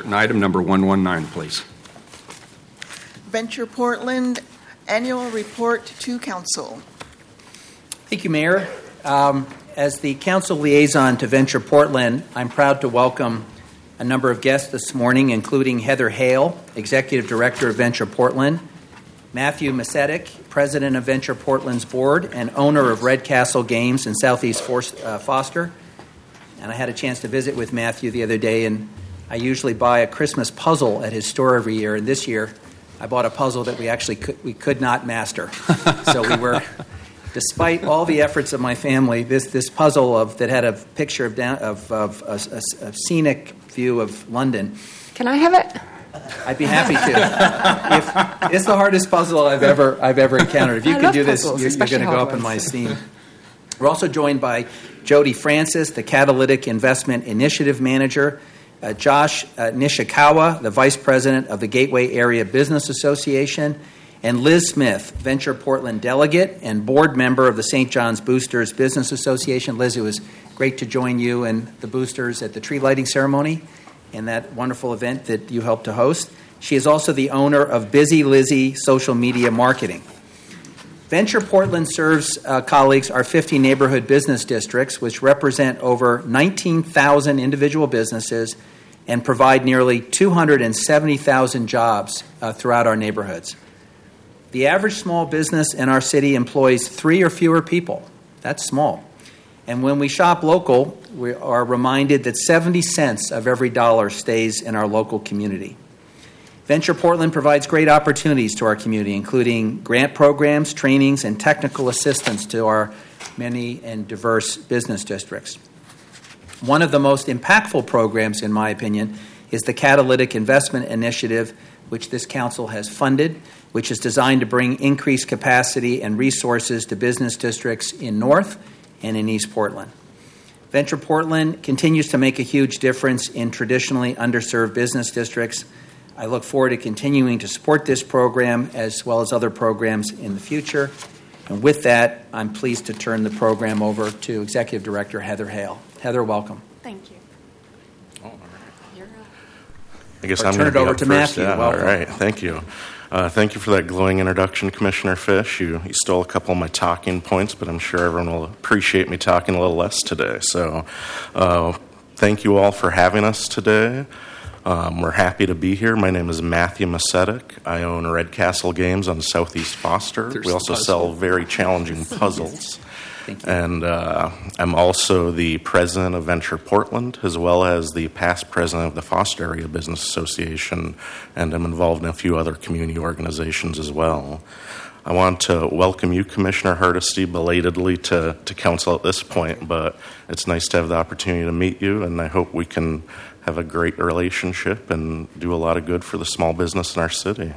and item number 119, please. Venture Portland Annual Report to Council. Thank you, Mayor. As the Council Liaison to Venture Portland, I'm proud to welcome a number of guests this morning, including Heather Hale, Executive Director of Venture Portland, Matthew Macetic, President of Venture Portland's board and owner of Red Castle Games in Southeast Foster. And I had a chance to visit with Matthew the other day, and I usually buy a Christmas puzzle at his store every year, and this year I bought a puzzle that we could not master. So we were, despite all the efforts of my family, this puzzle that had a picture of a scenic view of London. Can I have it? I'd be happy to. It's the hardest puzzle I've ever encountered. If you can do this, you're going to go up in my esteem. We're also joined by Jody Francis, the Catalytic Investment Initiative Manager, Josh Nishikawa, the Vice President of the Gateway Area Business Association, and Liz Smith, Venture Portland Delegate and Board Member of the St. John's Boosters Business Association. Liz, it was great to join you and the Boosters at the tree lighting ceremony and that wonderful event that you helped to host. She is also the owner of Busy Lizzie Social Media Marketing. Venture Portland serves colleagues our 50 neighborhood business districts, which represent over 19,000 individual businesses and provide nearly 270,000 jobs throughout our neighborhoods. The average small business in our city employs 3 or fewer people. That's small. And when we shop local, we are reminded that 70 cents of every dollar stays in our local community. Venture Portland provides great opportunities to our community, including grant programs, trainings, and technical assistance to our many and diverse business districts. One of the most impactful programs, in my opinion, is the Catalytic Investment Initiative, which this council has funded, which is designed to bring increased capacity and resources to business districts in North and in East Portland. Venture Portland continues to make a huge difference in traditionally underserved business districts. I look forward to continuing to support this program as well as other programs in the future. And with that, I'm pleased to turn the program over to Executive Director Heather Hale. Heather, welcome. Thank you. I guess I'm going to turn it over to first. Matthew. Yeah, Welcome. all right, thank you. Thank you for that glowing introduction, Commissioner Fish. You stole a couple of my talking points, but I'm sure everyone will appreciate me talking a little less today. So thank you all for having us today. We're happy to be here. My name is Matthew Macetic. I own Red Castle Games on Southeast Foster. We also sell very challenging puzzles. And I'm also the president of Venture Portland, as well as the past president of the Foster Area Business Association, and I'm involved in a few other community organizations as well. I want to welcome you, Commissioner Hardesty, belatedly to council at this point, but it's nice to have the opportunity to meet you, and I hope we can have a great relationship and do a lot of good for the small business in our city.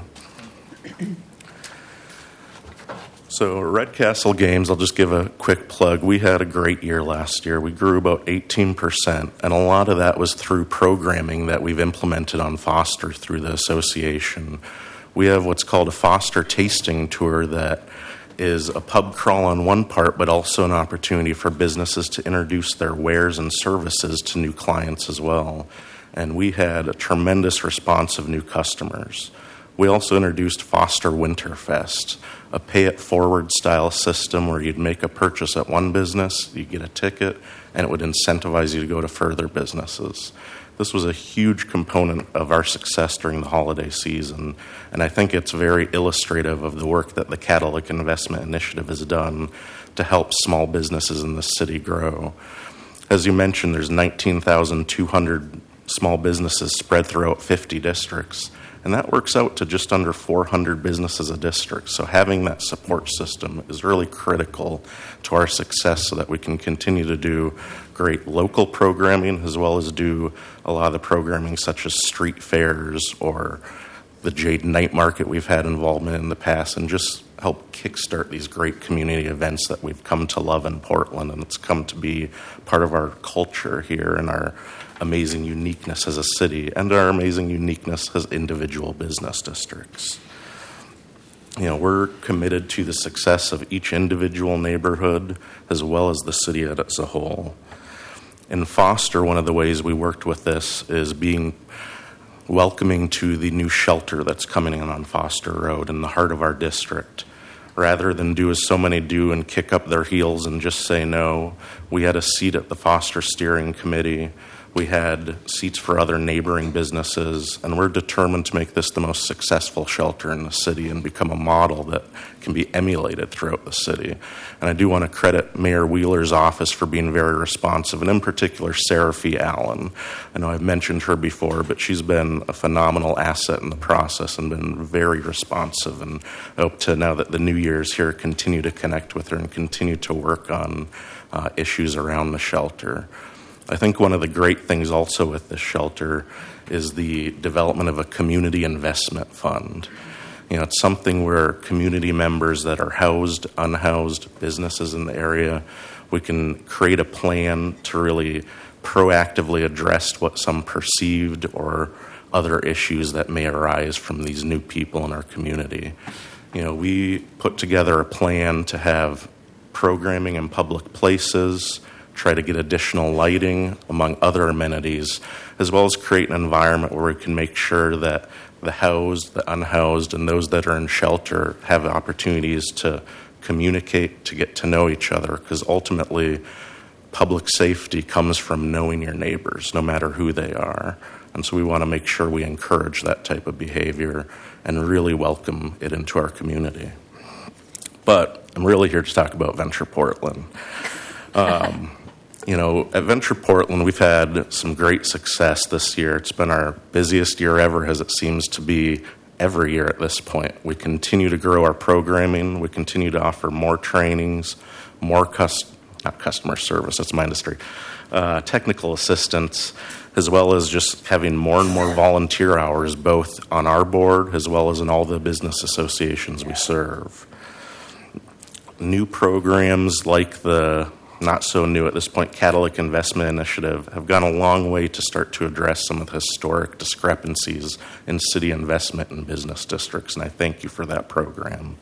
So Red Castle Games, I'll just give a quick plug. We had a great year last year. We grew about 18%, and a lot of that was through programming that we've implemented on Foster through the association. We have what's called a Foster tasting tour that is a pub crawl on one part, but also an opportunity for businesses to introduce their wares and services to new clients as well. And we had a tremendous response of new customers. We also introduced Foster Winterfest, a pay-it-forward style system where you'd make a purchase at one business, you get a ticket, and it would incentivize you to go to further businesses. This was a huge component of our success during the holiday season, and I think it's very illustrative of the work that the Catalytic Investment Initiative has done to help small businesses in the city grow. As you mentioned, there's 19,200 small businesses spread throughout 50 districts, and that works out to just under 400 businesses a district. So having that support system is really critical to our success so that we can continue to do great local programming as well as do a lot of the programming such as street fairs or the Jade Night Market we've had involvement in the past, and just help kickstart these great community events that we've come to love in Portland, and it's come to be part of our culture here and our amazing uniqueness as a city and our amazing uniqueness as individual business districts. You know, we're committed to the success of each individual neighborhood as well as the city as a whole. In Foster, one of the ways we worked with this is being welcoming to the new shelter that's coming in on Foster Road in the heart of our district. Rather than do as so many do and kick up their heels and just say no, we had a seat at the Foster Steering Committee. We had seats for other neighboring businesses, and we're determined to make this the most successful shelter in the city and become a model that can be emulated throughout the city. And I do want to credit Mayor Wheeler's office for being very responsive, and in particular, Sarah Fee Allen. I know I've mentioned her before, but she's been a phenomenal asset in the process and been very responsive. And I hope to, now that the new year is here, continue to connect with her and continue to work on issues around the shelter. I think one of the great things also with this shelter is the development of a community investment fund. You know, it's something where community members that are housed, unhoused, businesses in the area, we can create a plan to really proactively address what some perceived or other issues that may arise from these new people in our community. You know, we put together a plan to have programming in public places, try to get additional lighting, among other amenities, as well as create an environment where we can make sure that the housed, the unhoused, and those that are in shelter have opportunities to communicate, to get to know each other, because ultimately public safety comes from knowing your neighbors, no matter who they are. And so we want to make sure we encourage that type of behavior and really welcome it into our community. But I'm really here to talk about Venture Portland. You know, at Venture Portland, we've had some great success this year. It's been our busiest year ever, as it seems to be every year at this point. We continue to grow our programming. We continue to offer more trainings, more not customer service, that's my industry, technical assistance, as well as just having more and more volunteer hours, both on our board as well as in all the business associations we serve. New programs like the not so new at this point, Catalytic Investment Initiative, have gone a long way to start to address some of the historic discrepancies in city investment in business districts, and I thank you for that program.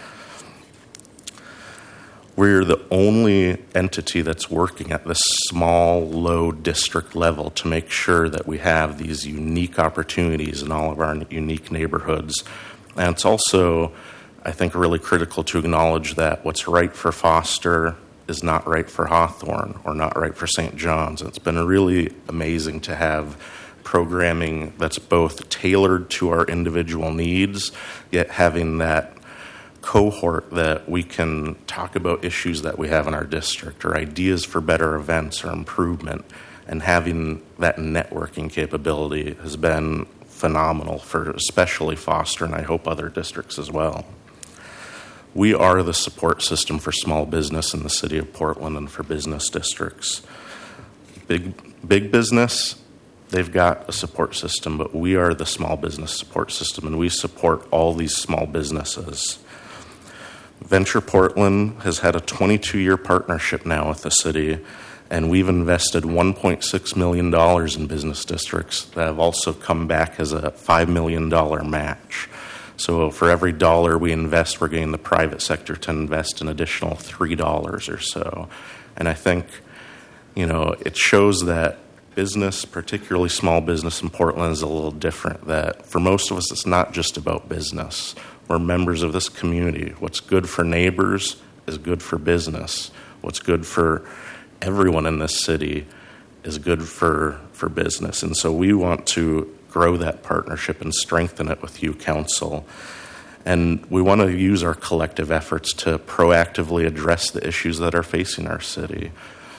We're the only entity that's working at this small, low district level to make sure that we have these unique opportunities in all of our unique neighborhoods. And it's also, I think, really critical to acknowledge that what's right for Foster is not right for Hawthorne or not right for St. John's. It's been really amazing to have programming that's both tailored to our individual needs, yet having that cohort that we can talk about issues that we have in our district or ideas for better events or improvement, and having that networking capability has been phenomenal for especially Foster, and I hope other districts as well. We are the support system for small business in the city of Portland and for business districts. Big business, they've got a support system, but we are the small business support system, and we support all these small businesses. Venture Portland has had a 22-year partnership now with the city, and we've invested $1.6 million in business districts that have also come back as a $5 million match. So for every dollar we invest, we're getting the private sector to invest an additional $3 or so. And I think, you know, it shows that business, particularly small business in Portland, is a little different. That for most of us, it's not just about business. We're members of this community. What's good for neighbors is good for business. What's good for everyone in this city is good for business. And so we want to grow that partnership and strengthen it with you, Council. And we want to use our collective efforts to proactively address the issues that are facing our city.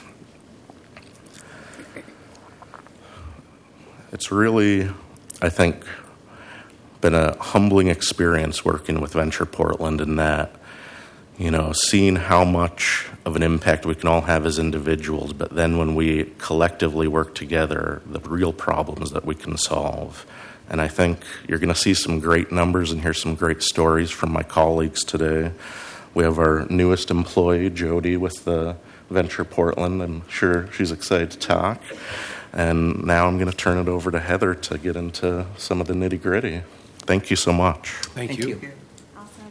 It's really, I think, been a humbling experience working with Venture Portland in that, you know, seeing how much of an impact we can all have as individuals, but then when we collectively work together, the real problems that we can solve. And I think you're going to see some great numbers and hear some great stories from my colleagues today. We have our newest employee, Jody, with the Venture Portland. I'm sure she's excited to talk. And now I'm going to turn it over to Heather to get into some of the nitty-gritty. Thank you so much. Thank you. Awesome. Thank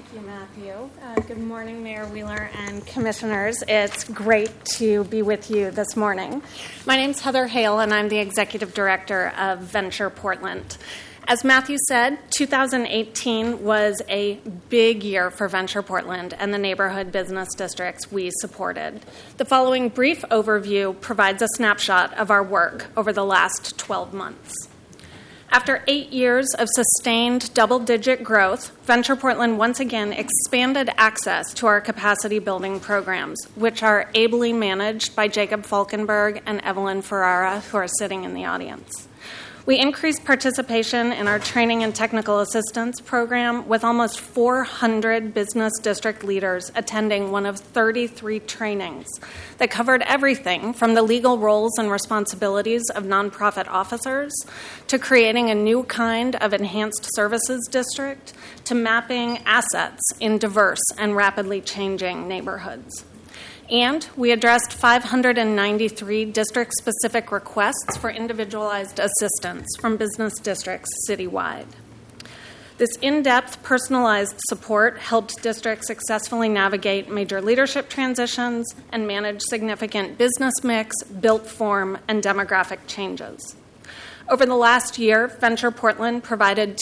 you, Matthew. Good morning, Mayor Wheeler and commissioners. It's great to be with you this morning. My name's Heather Hale, and I'm the Executive Director of Venture Portland. As Matthew said, 2018 was a big year for Venture Portland and the neighborhood business districts we supported. The following brief overview provides a snapshot of our work over the last 12 months. After 8 years of sustained double-digit growth, Venture Portland once again expanded access to our capacity building programs, which are ably managed by Jacob Falkenberg and Evelyn Ferrara, who are sitting in the audience. We increased participation in our training and technical assistance program with almost 400 business district leaders attending one of 33 trainings that covered everything from the legal roles and responsibilities of nonprofit officers to creating a new kind of enhanced services district to mapping assets in diverse and rapidly changing neighborhoods. And we addressed 593 district-specific requests for individualized assistance from business districts citywide. This in-depth, personalized support helped districts successfully navigate major leadership transitions and manage significant business mix, built form, and demographic changes. Over the last year, Venture Portland provided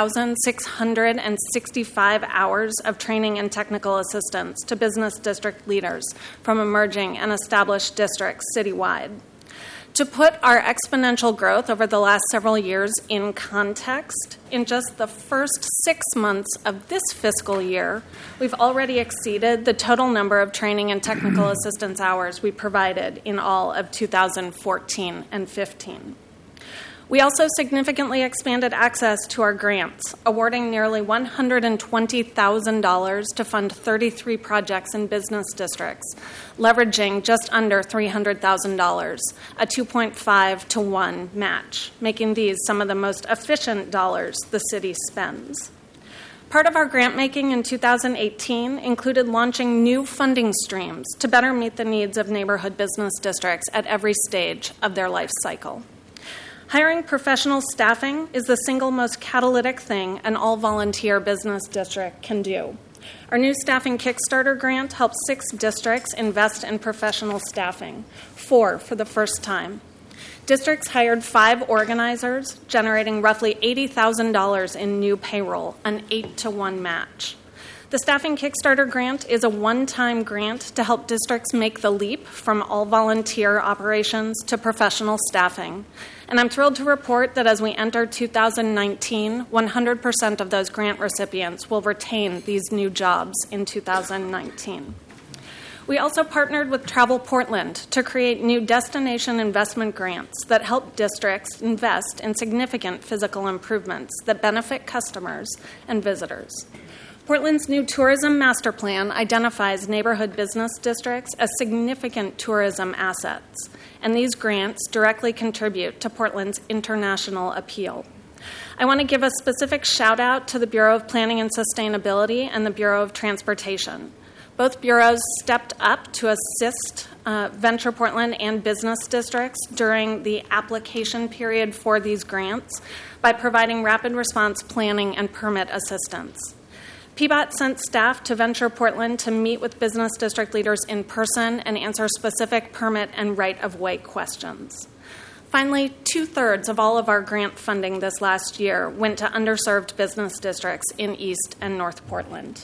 2,665 hours of training and technical assistance to business district leaders from emerging and established districts citywide. To put our exponential growth over the last several years in context, in just the first 6 months of this fiscal year, we've already exceeded the total number of training and technical assistance hours we provided in all of 2014 and 15. We also significantly expanded access to our grants, awarding nearly $120,000 to fund 33 projects in business districts, leveraging just under $300,000, a 2.5 to 1 match, making these some of the most efficient dollars the city spends. Part of our grant making in 2018 included launching new funding streams to better meet the needs of neighborhood business districts at every stage of their life cycle. Hiring professional staffing is the single most catalytic thing an all-volunteer business district can do. Our new Staffing Kickstarter grant helps 6 districts invest in professional staffing, 4 for the first time. Districts hired 5 organizers, generating roughly $80,000 in new payroll, an 8 to 1 match. The Staffing Kickstarter grant is a one-time grant to help districts make the leap from all-volunteer operations to professional staffing. And I'm thrilled to report that as we enter 2019, 100% of those grant recipients will retain these new jobs in 2019. We also partnered with Travel Portland to create new destination investment grants that help districts invest in significant physical improvements that benefit customers and visitors. Portland's new tourism master plan identifies neighborhood business districts as significant tourism assets, and these grants directly contribute to Portland's international appeal. I want to give a specific shout out to the Bureau of Planning and Sustainability and the Bureau of Transportation. Both bureaus stepped up to assist Venture Portland and business districts during the application period for these grants by providing rapid response planning and permit assistance. PBOT sent staff to Venture Portland to meet with business district leaders in person and answer specific permit and right-of-way questions. Finally, 2/3 of all of our grant funding this last year went to underserved business districts in East and North Portland.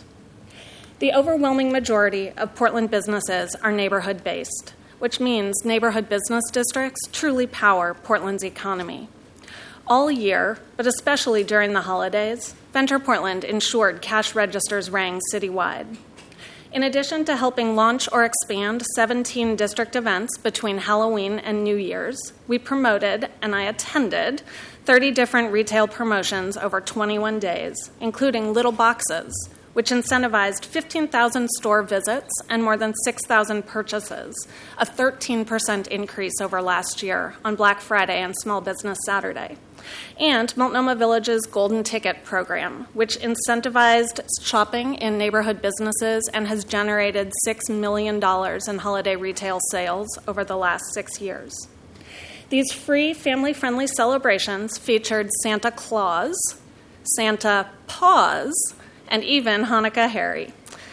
The overwhelming majority of Portland businesses are neighborhood-based, which means neighborhood business districts truly power Portland's economy. All year, but especially during the holidays, Venture Portland ensured cash registers rang citywide. In addition to helping launch or expand 17 district events between Halloween and New Year's, we promoted, and I attended, 30 different retail promotions over 21 days, including Little Boxes, which incentivized 15,000 store visits and more than 6,000 purchases, a 13% increase over last year on Black Friday and Small Business Saturday. And Multnomah Village's Golden Ticket program, which incentivized shopping in neighborhood businesses and has generated $6 million in holiday retail sales over the last 6 years. These free, family-friendly celebrations featured Santa Claus, Santa Paws, and even Hanukkah Harry.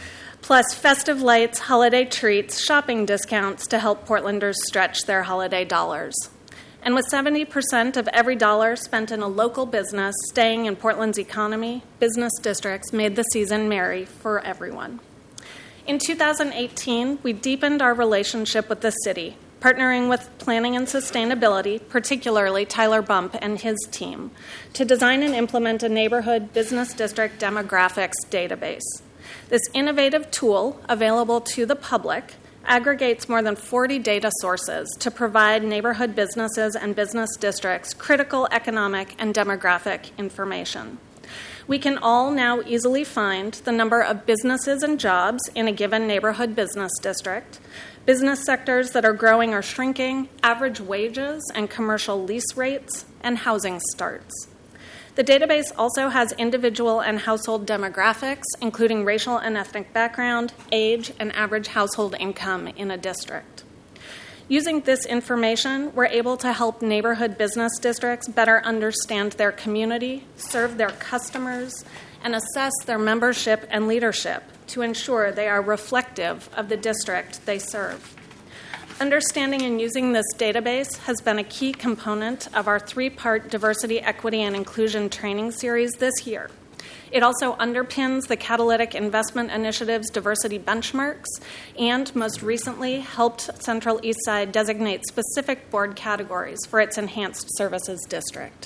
Plus festive lights, holiday treats, shopping discounts to help Portlanders stretch their holiday dollars. And with 70% of every dollar spent in a local business staying in Portland's economy, business districts made the season merry for everyone. In 2018, we deepened our relationship with the city, partnering with Planning and Sustainability, particularly Tyler Bump and his team, to design and implement a neighborhood business district demographics database. This innovative tool, available to the public, aggregates more than 40 data sources to provide neighborhood businesses and business districts critical economic and demographic information. We can all now easily find the number of businesses and jobs in a given neighborhood business district, business sectors that are growing or shrinking, average wages and commercial lease rates, and housing starts. The database also has individual and household demographics, including racial and ethnic background, age, and average household income in a district. Using this information, we're able to help neighborhood business districts better understand their community, serve their customers, and assess their membership and leadership to ensure they are reflective of the district they serve. Understanding and using this database has been a key component of our 3-part diversity, equity, and inclusion training series this year. It also underpins the Catalytic Investment Initiative's diversity benchmarks and, most recently, helped Central Eastside designate specific board categories for its Enhanced Services District.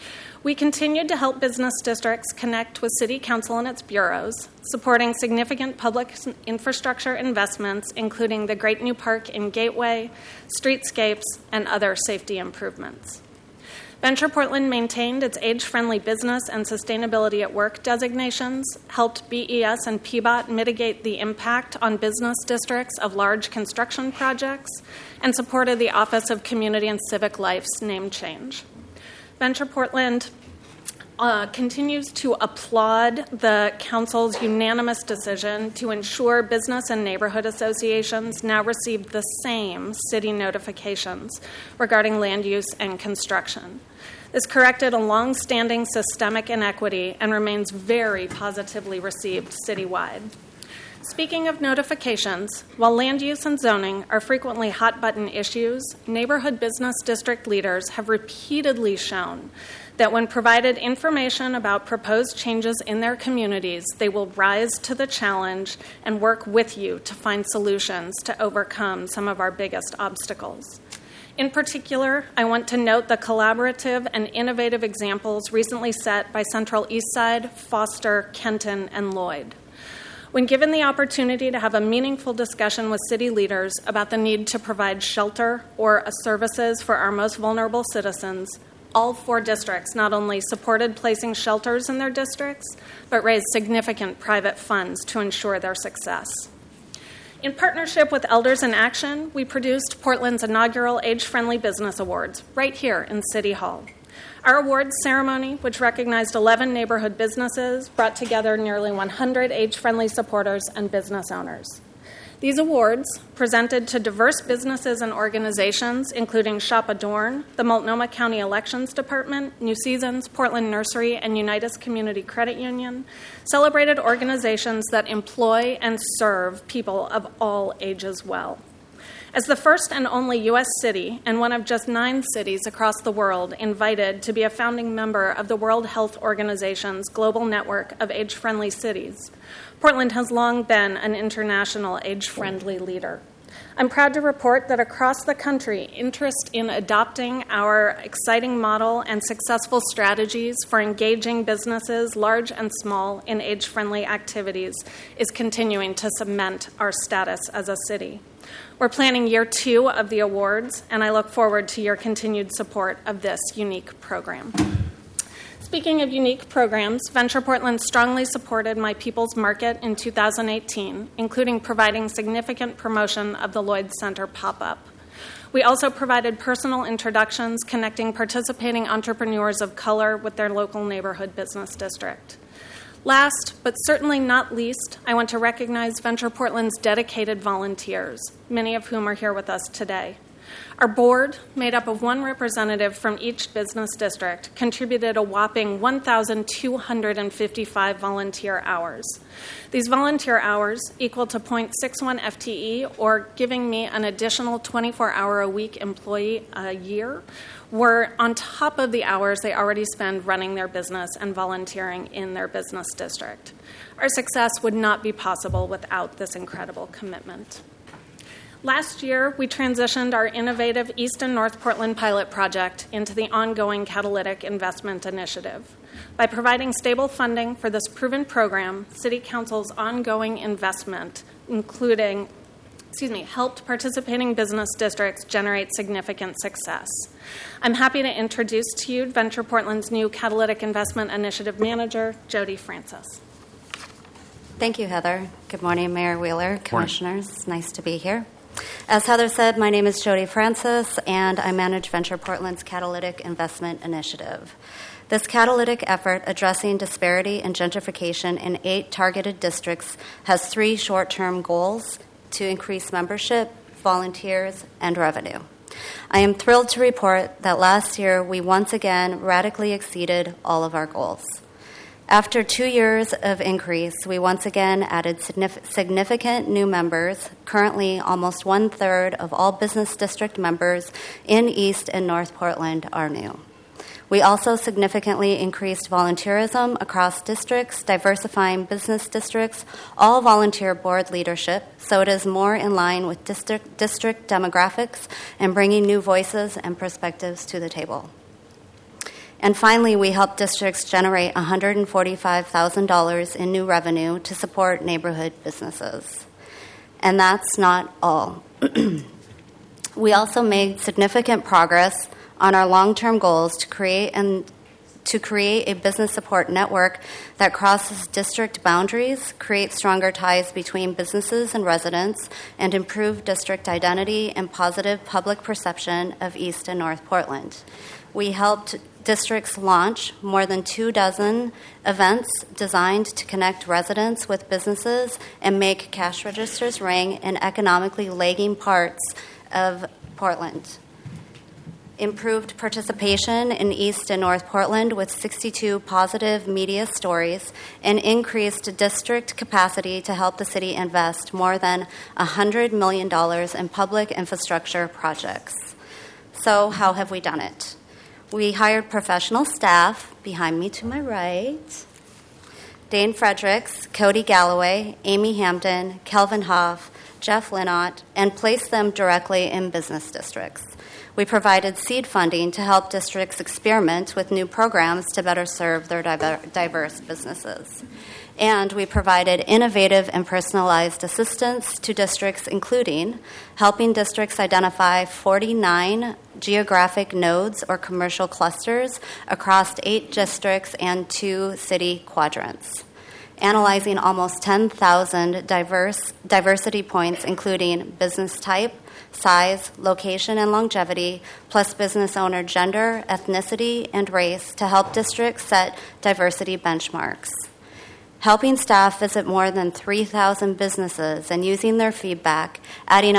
We continued to help business districts connect with City Council and its bureaus, supporting significant public infrastructure investments, including the Great New Park in Gateway, streetscapes, and other safety improvements. Venture Portland maintained its age-friendly business and sustainability at work designations, helped BES and PBOT mitigate the impact on business districts of large construction projects, and supported the Office of Community and Civic Life's name change. Venture Portland continues to applaud the Council's unanimous decision to ensure business and neighborhood associations now receive the same city notifications regarding land use and construction. This corrected a long-standing systemic inequity and remains very positively received citywide. Speaking of notifications, while land use and zoning are frequently hot-button issues, neighborhood business district leaders have repeatedly shown that when provided information about proposed changes in their communities, they will rise to the challenge and work with you to find solutions to overcome some of our biggest obstacles. In particular, I want to note the collaborative and innovative examples recently set by Central Eastside, Foster, Kenton, and Lloyd. When given the opportunity to have a meaningful discussion with city leaders about the need to provide shelter or services for our most vulnerable citizens, all 4 districts not only supported placing shelters in their districts, but raised significant private funds to ensure their success. In partnership with Elders in Action, we produced Portland's inaugural Age-Friendly Business Awards right here in City Hall. Our awards ceremony, which recognized 11 neighborhood businesses, brought together nearly 100 age-friendly supporters and business owners. These awards, presented to diverse businesses and organizations, including Shop Adorn, the Multnomah County Elections Department, New Seasons, Portland Nursery, and Unitas Community Credit Union, celebrated organizations that employ and serve people of all ages well. As the first and only U.S. city, and one of just 9 cities across the world invited to be a founding member of the World Health Organization's global network of age-friendly cities, Portland has long been an international age-friendly leader. I'm proud to report that across the country, interest in adopting our exciting model and successful strategies for engaging businesses, large and small, in age-friendly activities is continuing to cement our status as a city. We're planning year 2 of the awards, and I look forward to your continued support of this unique program. Speaking of unique programs, Venture Portland strongly supported My People's Market in 2018, including providing significant promotion of the Lloyd Center pop-up. We also provided personal introductions connecting participating entrepreneurs of color with their local neighborhood business district. Last, but certainly not least, I want to recognize Venture Portland's dedicated volunteers, many of whom are here with us today. Our board, made up of one representative from each business district, contributed a whopping 1,255 volunteer hours. These volunteer hours, equal to 0.61 FTE, or giving me an additional 24-hour-a-week employee a year, were on top of the hours they already spend running their business and volunteering in their business district. Our success would not be possible without this incredible commitment. Last year, we transitioned our innovative East and North Portland pilot project into the ongoing Catalytic Investment Initiative. By providing stable funding for this proven program, City Council's ongoing investment, helped participating business districts generate significant success. I'm happy to introduce to you Venture Portland's new Catalytic Investment Initiative Manager, Jody Francis. Thank you, Heather. Good morning, Mayor Wheeler, Commissioners. It's nice to be here. As Heather said, my name is Jody Francis, and I manage Venture Portland's Catalytic Investment Initiative. This catalytic effort addressing disparity and gentrification in 8 targeted districts has 3 short-term goals to increase membership, volunteers, and revenue. I am thrilled to report that last year we once again radically exceeded all of our goals. After 2 years of increase, we once again added significant new members. Currently, almost 1/3 of all business district members in East and North Portland are new. We also significantly increased volunteerism across districts, diversifying business districts, all volunteer board leadership, so it is more in line with district demographics and bringing new voices and perspectives to the table. And finally, we helped districts generate $145,000 in new revenue to support neighborhood businesses. And that's not all. We also made significant progress on our long-term goals to create a business support network that crosses district boundaries, creates stronger ties between businesses and residents, and improve district identity and positive public perception of East and North Portland. We helped districts launch more than 24 events designed to connect residents with businesses and make cash registers ring in economically lagging parts of Portland. Improved participation in East and North Portland with 62 positive media stories, and increased district capacity to help the city invest more than $100 million in public infrastructure projects. So how have we done it? We hired professional staff, behind me to my right, Dane Fredericks, Cody Galloway, Amy Hampton, Kelvin Hoff, Jeff Linnott, and placed them directly in business districts. We provided seed funding to help districts experiment with new programs to better serve their diverse businesses. And we provided innovative and personalized assistance to districts, including helping districts identify 49 geographic nodes or commercial clusters across 8 districts and 2 city quadrants, analyzing almost 10,000 diversity points, including business type, size, location, and longevity, plus business owner gender, ethnicity, and race to help districts set diversity benchmarks. Helping staff visit more than 3,000 businesses and using their feedback, adding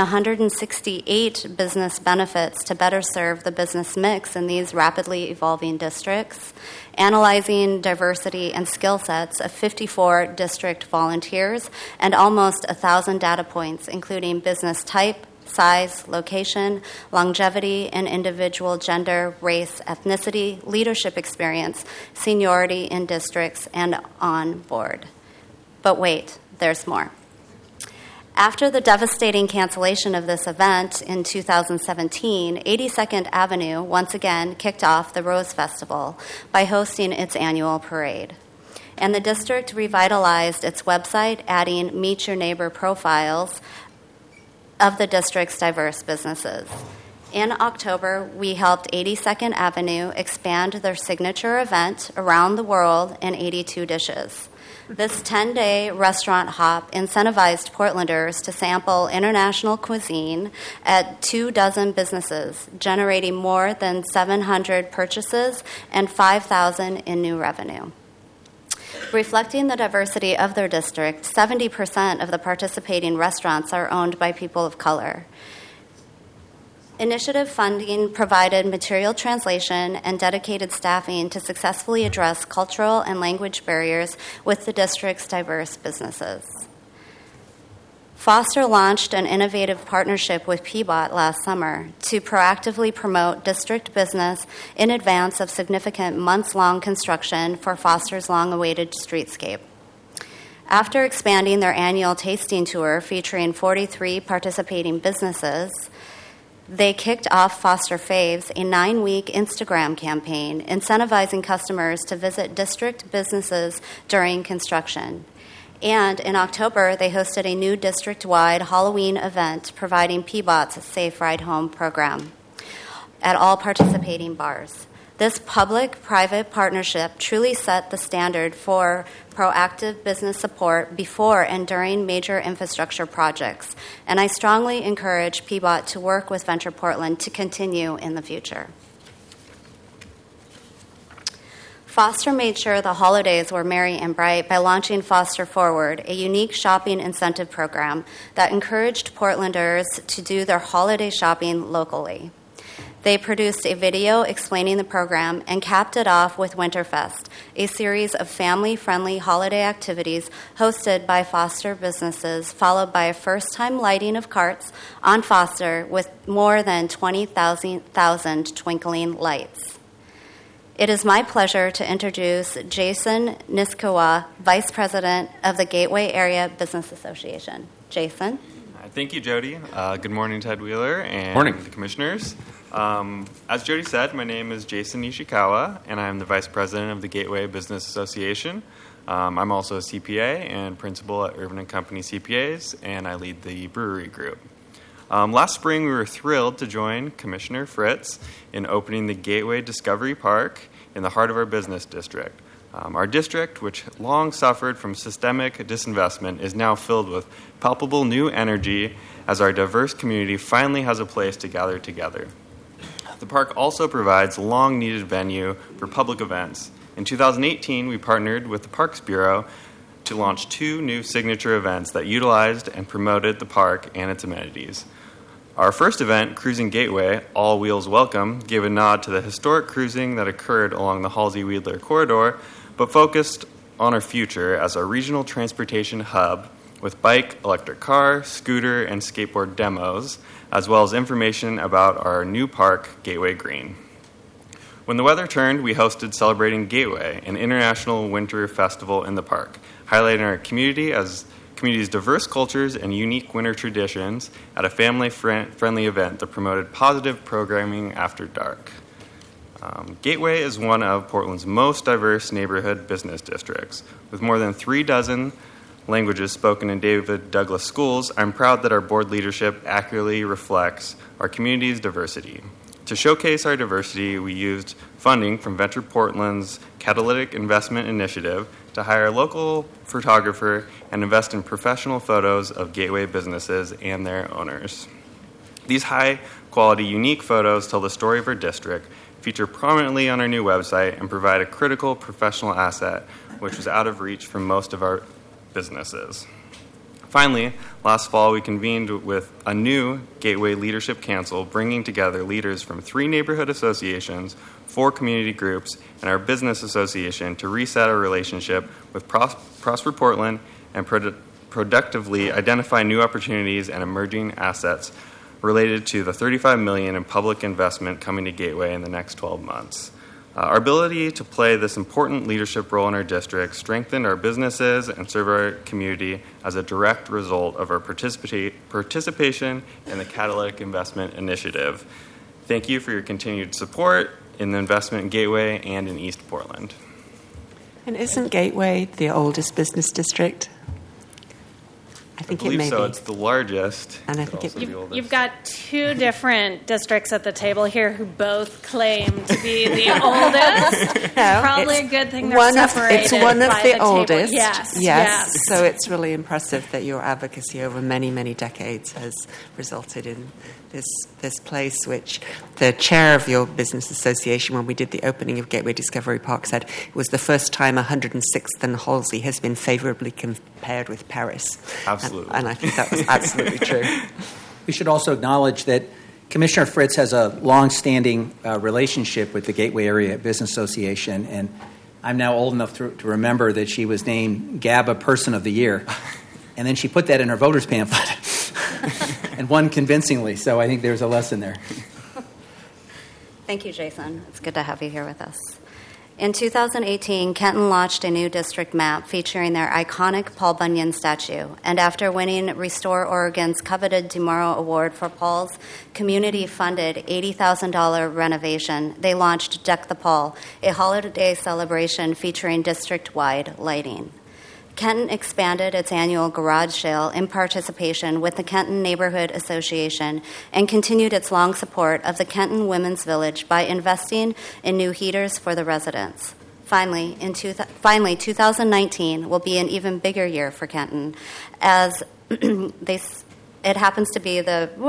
168 business benefits to better serve the business mix in these rapidly evolving districts, analyzing diversity and skill sets of 54 district volunteers and almost 1,000 data points, including business type, size, location, longevity, and individual gender, race, ethnicity, leadership experience, seniority in districts, and on board. But wait, there's more. After the devastating cancellation of this event in 2017, 82nd Avenue once again kicked off the Rose Festival by hosting its annual parade. And the district revitalized its website, adding Meet Your Neighbor profiles of the district's diverse businesses. In October, we helped 82nd Avenue expand their signature event around the world in 82 dishes. This 10-day restaurant hop incentivized Portlanders to sample international cuisine at 24 businesses, generating more than 700 purchases and $5,000 in new revenue. Reflecting the diversity of their district, 70% of the participating restaurants are owned by people of color. Initiative funding provided material translation and dedicated staffing to successfully address cultural and language barriers with the district's diverse businesses. Foster launched an innovative partnership with PBOT last summer to proactively promote district business in advance of significant months-long construction for Foster's long-awaited streetscape. After expanding their annual tasting tour featuring 43 participating businesses, they kicked off Foster Faves, a 9-week Instagram campaign incentivizing customers to visit district businesses during construction. And in October, they hosted a new district-wide Halloween event providing PBOT's Safe Ride Home program at all participating bars. This public-private partnership truly set the standard for proactive business support before and during major infrastructure projects, and I strongly encourage PBOT to work with Venture Portland to continue in the future. Foster made sure the holidays were merry and bright by launching Foster Forward, a unique shopping incentive program that encouraged Portlanders to do their holiday shopping locally. They produced a video explaining the program and capped it off with Winterfest, a series of family-friendly holiday activities hosted by Foster businesses, followed by a first-time lighting of carts on Foster with more than 20,000 twinkling lights. It is my pleasure to introduce Jason Niskawa, Vice President of the Gateway Area Business Association. Jason? Thank you, Jody. Good morning, Ted Wheeler and Morning. the commissioners. As Jody said, my name is Jason Nishikawa, and I'm the Vice President of the Gateway Business Association. I'm also a CPA and principal at Irvin & Company CPAs, and I lead the brewery group. Last spring, we were thrilled to join Commissioner Fritz in opening the Gateway Discovery Park in the heart of our business district. Our district, which long suffered from systemic disinvestment, is now filled with palpable new energy as our diverse community finally has a place to gather together. The park also provides a long-needed venue for public events. In 2018, we partnered with the Parks Bureau to launch 2 new signature events that utilized and promoted the park and its amenities. Our first event, Cruising Gateway, All Wheels Welcome, gave a nod to the historic cruising that occurred along the Halsey-Weidler corridor, but focused on our future as a regional transportation hub with bike, electric car, scooter, and skateboard demos, as well as information about our new park, Gateway Green. When the weather turned, we hosted Celebrating Gateway, an international winter festival in the park, highlighting our community's diverse cultures and unique winter traditions at a family-friendly event that promoted positive programming after dark. Gateway is one of Portland's most diverse neighborhood business districts. With more than 36 languages spoken in David Douglas schools, I'm proud that our board leadership accurately reflects our community's diversity. To showcase our diversity, we used funding from Venture Portland's Catalytic Investment Initiative to hire a local photographer and invest in professional photos of Gateway businesses and their owners. These high-quality, unique photos tell the story of our district, feature prominently on our new website, and provide a critical professional asset, which was out of reach for most of our businesses. Finally, last fall, we convened with a new Gateway Leadership Council, bringing together leaders from 3 neighborhood associations, 4 community groups, and our business association to reset our relationship with Prosper Portland and productively identify new opportunities and emerging assets related to the $35 million in public investment coming to Gateway in the next 12 months. Our ability to play this important leadership role in our district strengthened our businesses and serve our community as a direct result of our participation in the Catalytic Investment Initiative. Thank you for your continued support in the investment in Gateway and in East Portland. And isn't Gateway the oldest business district? I think believe it may so. be. It's the largest. And I think You've got 2 different districts at the table here who both claim to be the oldest. No, Probably a good thing they're separated. It's one of by the table. oldest. Yes. So it's really impressive that your advocacy over many, many decades has resulted in this place, which the chair of your business association, when we did the opening of Gateway Discovery Park, said it was the first time 106th and Halsey has been favorably compared with Paris. Absolutely. And I think that was absolutely true. We should also acknowledge that Commissioner Fritz has a long-standing relationship with the Gateway Area Business Association, and I'm now old enough to remember that she was named GABA Person of the Year. And then she put that in her voter's pamphlet and won convincingly, so I think there's a lesson there. Thank you, Jason. It's good to have you here with us. In 2018, Kenton launched a new district map featuring their iconic Paul Bunyan statue. And after winning Restore Oregon's coveted Tomorrow Award for Paul's community-funded $80,000 renovation, they launched Deck the Paul, a holiday celebration featuring district-wide lighting. Kenton expanded its annual garage sale in participation with the Kenton Neighborhood Association and continued its long support of the Kenton Women's Village by investing in new heaters for the residents. Finally, 2019 will be an even bigger year for Kenton, as it happens to be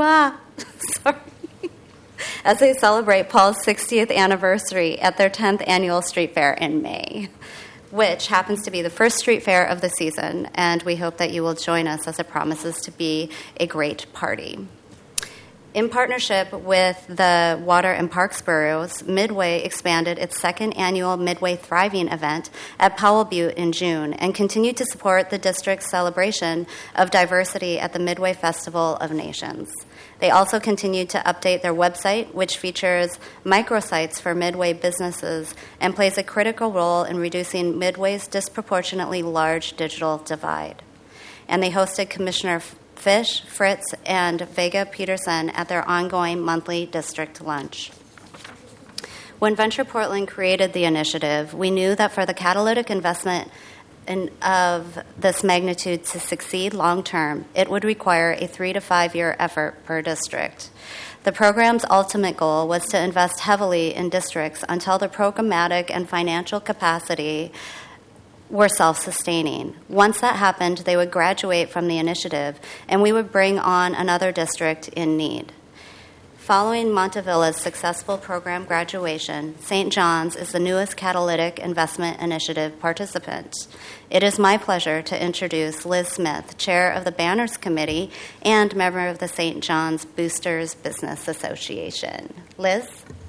as they celebrate Paul's 60th anniversary at their 10th annual street fair in May, which happens to be the first street fair of the season, and we hope that you will join us as it promises to be a great party. In partnership with the Water and Parks Bureaus, Midway expanded its second annual Midway Thriving event at Powell Butte in June and continued to support the district's celebration of diversity at the Midway Festival of Nations. They also continued to update their website, which features microsites for Midway businesses and plays a critical role in reducing Midway's disproportionately large digital divide. And they hosted Commissioner Fish, Fritz, and Vega Peterson at their ongoing monthly district lunch. When Venture Portland created the initiative, we knew that for the catalytic investment of this magnitude to succeed long-term, it would require a 3 to 5 year effort per district. The program's ultimate goal was to invest heavily in districts until the programmatic and financial capacity were self-sustaining. Once that happened, they would graduate from the initiative, and we would bring on another district in need. Following Montevilla's successful program graduation, St. John's is the newest Catalytic Investment Initiative participant. It is my pleasure to introduce Liz Smith, Chair of the Banners Committee and member of the St. John's Boosters Business Association. Liz?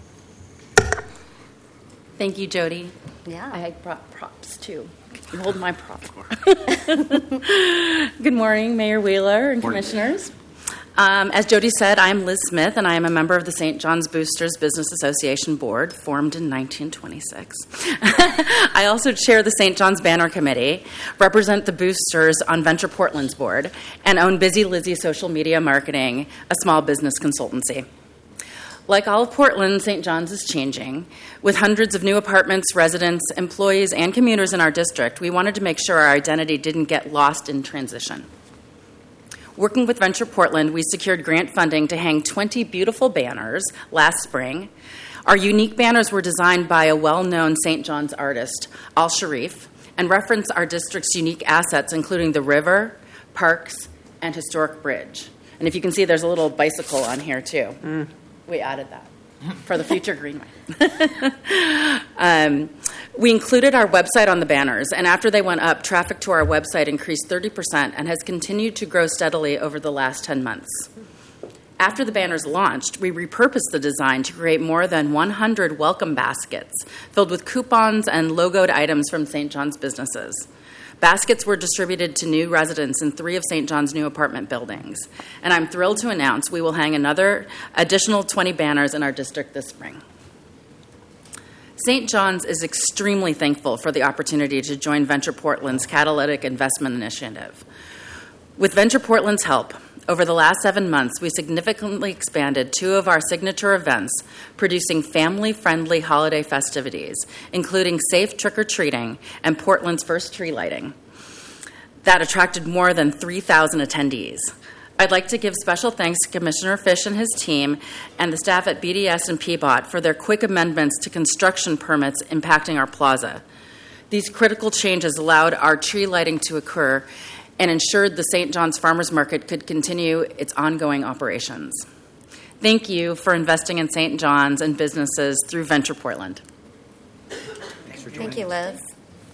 Thank you, Jody. Yeah. I brought props, too. You hold my prop. Good morning, Mayor Wheeler and Commissioners. As Jody said, I'm Liz Smith, and I am a member of the St. John's Boosters Business Association Board, formed in 1926. I also chair the St. John's Banner Committee, represent the Boosters on Venture Portland's board, and own Busy Lizzie Social Media Marketing, a small business consultancy. Like all of Portland, St. John's is changing. With hundreds of new apartments, residents, employees, and commuters in our district, we wanted to make sure our identity didn't get lost in transition. Working with Venture Portland, we secured grant funding to hang 20 beautiful banners last spring. Our unique banners were designed by a well-known St. John's artist, Al Sharif, and reference our district's unique assets, including the river, parks, and historic bridge. And if you can see, there's a little bicycle on here, too. We added that for the future Greenway. We included our website on the banners, and after they went up, traffic to our website increased 30% and has continued to grow steadily over the last 10 months. After the banners launched, we repurposed the design to create more than 100 welcome baskets filled with coupons and logoed items from St. John's businesses. Baskets were distributed to new residents in 3 of St. John's new apartment buildings. And I'm thrilled to announce we will hang another additional 20 banners in our district this spring. St. John's is extremely thankful for the opportunity to join Venture Portland's Catalytic Investment Initiative. With Venture Portland's help, over the last 7 months, we significantly expanded 2 of our signature events, producing family-friendly holiday festivities, including safe trick-or-treating and Portland's first tree lighting, that attracted more than 3,000 attendees. I'd like to give special thanks to Commissioner Fish and his team and the staff at BDS and PBOT for their quick amendments to construction permits impacting our plaza. These critical changes allowed our tree lighting to occur and ensured the St. John's Farmers Market could continue its ongoing operations. Thank you for investing in St. John's and businesses through Venture Portland. Thank you, Liz.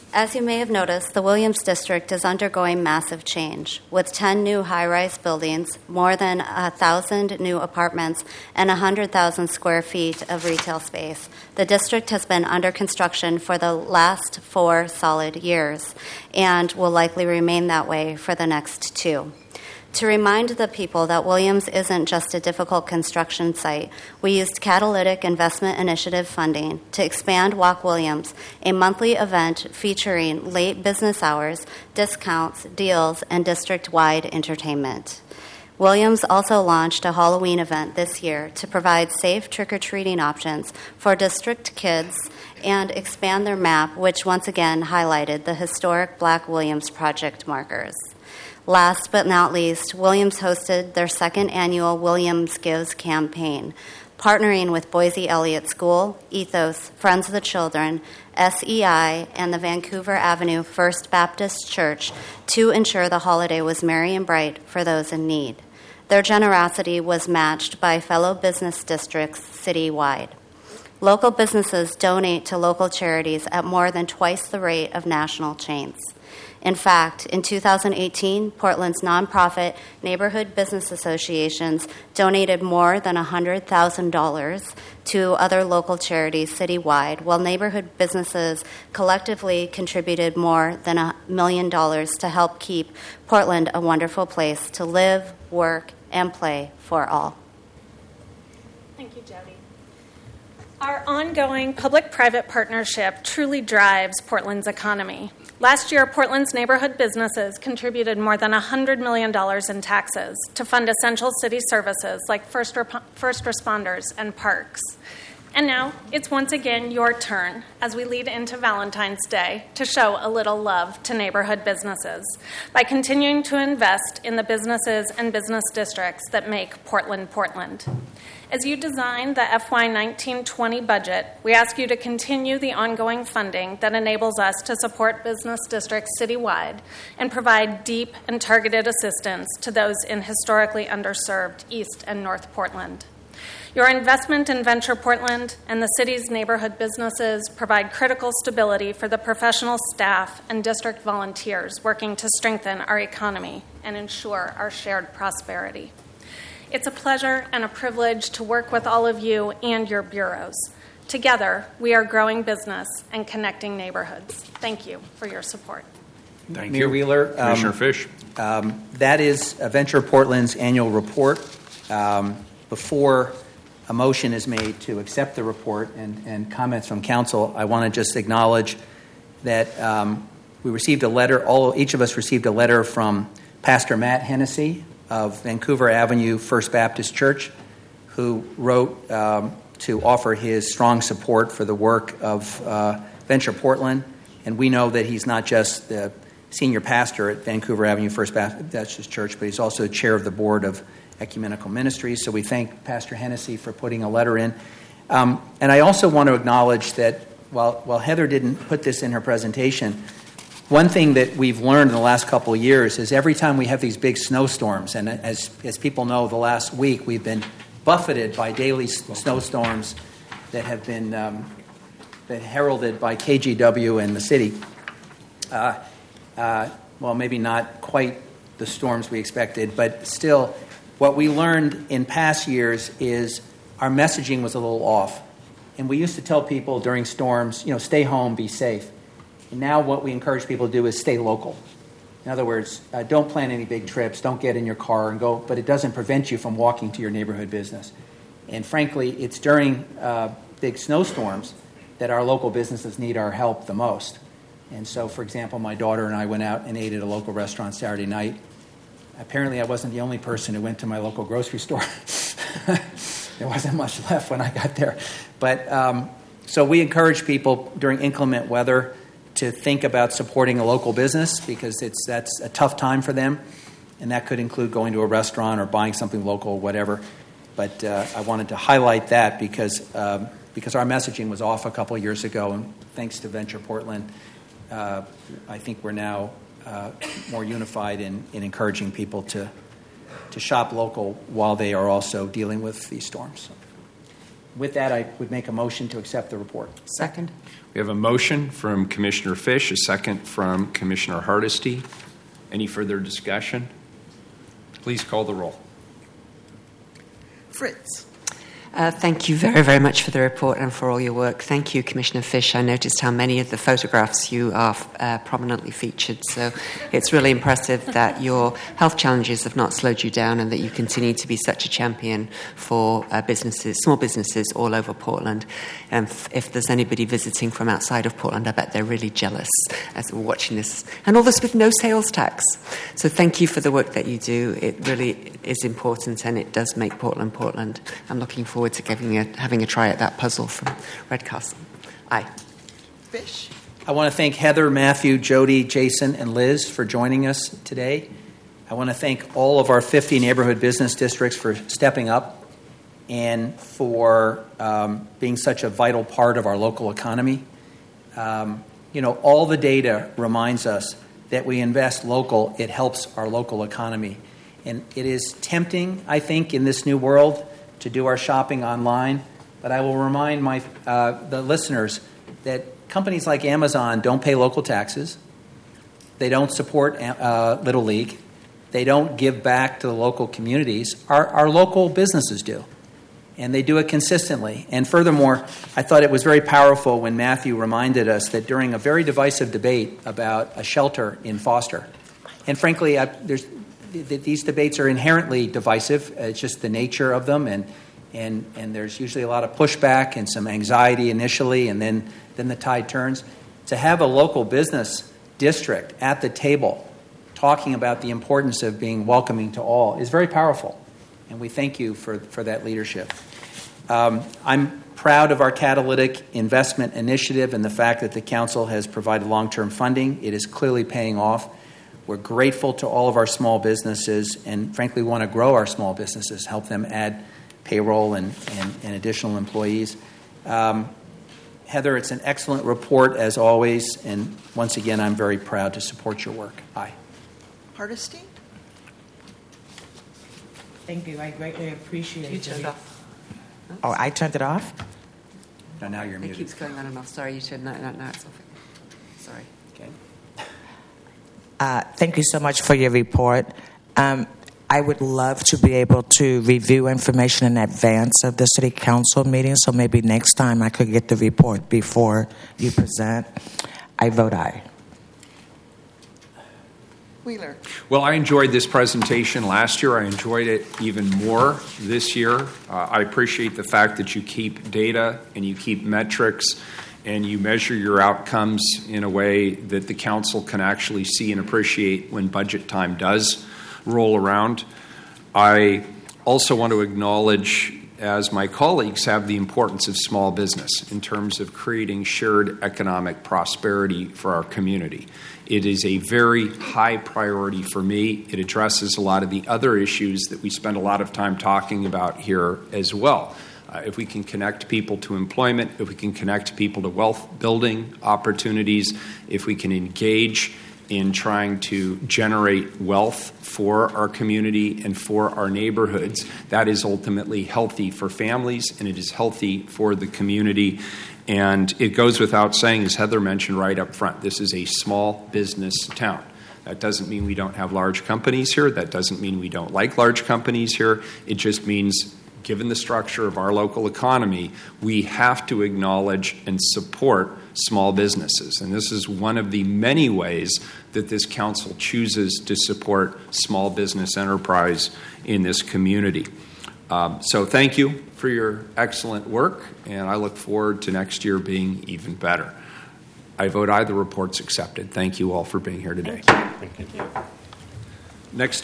As you may have noticed, the Williams District is undergoing massive change, with 10 new high-rise buildings, more than 1,000 new apartments, and 100,000 square feet of retail space. The district has been under construction for the last 4 solid years and will likely remain that way for the next 2. To remind the people that Williams isn't just a difficult construction site, we used Catalytic Investment Initiative funding to expand Walk Williams, a monthly event featuring late business hours, discounts, deals, and district-wide entertainment. Williams also launched a Halloween event this year to provide safe trick-or-treating options for district kids and expand their map, which once again highlighted the historic Black Williams Project markers. Last but not least, Williams hosted their second annual Williams Gives campaign, partnering with Boise Elliott School, Ethos, Friends of the Children, SEI, and the Vancouver Avenue First Baptist Church to ensure the holiday was merry and bright for those in need. Their generosity was matched by fellow business districts citywide. Local businesses donate to local charities at more than twice the rate of national chains. In fact, in 2018, Portland's nonprofit neighborhood business associations donated more than $100,000 to other local charities citywide, while neighborhood businesses collectively contributed more than $1 million to help keep Portland a wonderful place to live, work, and play for all. Thank you, Jody. Our ongoing public-private partnership truly drives Portland's economy. Last year, Portland's neighborhood businesses contributed more than $100 million in taxes to fund essential city services like first responders and parks. And now it's once again your turn as we lead into Valentine's Day to show a little love to neighborhood businesses by continuing to invest in the businesses and business districts that make Portland, Portland. As you design the FY 19-20 budget, we ask you to continue the ongoing funding that enables us to support business districts citywide and provide deep and targeted assistance to those in historically underserved East and North Portland. Your investment in Venture Portland and the city's neighborhood businesses provide critical stability for the professional staff and district volunteers working to strengthen our economy and ensure our shared prosperity. It's a pleasure and a privilege to work with all of you and your bureaus. Together, we are growing business and connecting neighborhoods. Thank you for your support. Thank Mayor you. Wheeler. Commissioner Fish. That is Venture Portland's annual report. Before a motion is made to accept the report and comments from council, I want to just acknowledge that we received a letter, each of us received a letter from Pastor Matt Hennessy of Vancouver Avenue First Baptist Church, who wrote to offer his strong support for the work of Venture Portland. And we know that he's not just the senior pastor at Vancouver Avenue First Baptist Church, but he's also chair of the board of Ecumenical Ministries. So we thank Pastor Hennessy for putting a letter in. And I also want to acknowledge that while Heather didn't put this in her presentation, one thing that we've learned in the last couple of years is every time we have these big snowstorms, and as people know, the last week we've been buffeted by daily snowstorms that have been heralded by KGW and the city. Well, maybe not quite the storms we expected, but still, what we learned in past years is our messaging was a little off. And we used to tell people during storms, stay home, be safe. And now what we encourage people to do is stay local. In other words, don't plan any big trips, don't get in your car and go, but it doesn't prevent you from walking to your neighborhood business. And frankly, it's during big snowstorms that our local businesses need our help the most. And so, for example, my daughter and I went out and ate at a local restaurant Saturday night. Apparently, I wasn't the only person who went to my local grocery store. There wasn't much left when I got there. But so we encourage people during inclement weather to think about supporting a local business because that's a tough time for them. And that could include going to a restaurant or buying something local or whatever. But I wanted to highlight that because our messaging was off a couple of years ago. And thanks to Venture Portland, I think we're now more unified in encouraging people to shop local while they are also dealing with these storms. with that, I would make a motion to accept the report. Second. We have a motion from Commissioner Fish, a second from Commissioner Hardesty. Any further discussion? Please call the roll. Fritz. Thank you very, very much for the report and for all your work. Thank you, Commissioner Fish. I noticed how many of the photographs you are prominently featured. So it's really impressive that your health challenges have not slowed you down and that you continue to be such a champion for businesses, small businesses all over Portland. And if there's anybody visiting from outside of Portland, I bet they're really jealous as we're watching this. And all this with no sales tax. So thank you for the work that you do. It really is important and it does make Portland Portland. I'm looking forward to having a try at that puzzle from Redcastle. Aye. Fish. I want to thank Heather, Matthew, Jody, Jason, and Liz for joining us today. I want to thank all of our 50 neighborhood business districts for stepping up and for being such a vital part of our local economy. All the data reminds us that we invest local, it helps our local economy. And it is tempting, I think, in this new world to do our shopping online. But I will remind the listeners that companies like Amazon don't pay local taxes. They don't support Little League. They don't give back to the local communities. Our local businesses do. And they do it consistently. And furthermore, I thought it was very powerful when Matthew reminded us that during a very divisive debate about a shelter in Foster, and frankly, these debates are inherently divisive. It's just the nature of them, and there's usually a lot of pushback and some anxiety initially, and then the tide turns. To have a local business district at the table talking about the importance of being welcoming to all is very powerful, and we thank you for that leadership. I'm proud of our catalytic investment initiative and the fact that the council has provided long-term funding. It is clearly paying off. We're grateful to all of our small businesses and, frankly, want to grow our small businesses, help them add payroll and additional employees. Heather, it's an excellent report, as always, and once again, I'm very proud to support your work. Aye. Hardesty? Thank you. I greatly appreciate it. You turned off. Oh, I turned it off? No, now you're It muted. keeps going on and off. Sorry, you turned that. No, it's off. Sorry. Okay. Thank you so much for your report. I would love to be able to review information in advance of the city council meeting, so maybe next time I could get the report before you present. I vote aye. Wheeler. Well, I enjoyed this presentation last year. I enjoyed it even more this year. I appreciate the fact that you keep data and you keep metrics and you measure your outcomes in a way that the council can actually see and appreciate when budget time does roll around. I also want to acknowledge, as my colleagues have, the importance of small business in terms of creating shared economic prosperity for our community. It is a very high priority for me. It addresses a lot of the other issues that we spend a lot of time talking about here as well. If we can connect people to employment, if we can connect people to wealth building opportunities, if we can engage in trying to generate wealth for our community and for our neighborhoods, that is ultimately healthy for families and it is healthy for the community. And it goes without saying, as Heather mentioned right up front, this is a small business town. That doesn't mean we don't have large companies here. That doesn't mean we don't like large companies here. It just means, given the structure of our local economy, we have to acknowledge and support small businesses. And this is one of the many ways that this council chooses to support small business enterprise in this community. So thank you for your excellent work, and I look forward to next year being even better. I vote aye. The report's accepted. Thank you all for being here today. Thank you. Next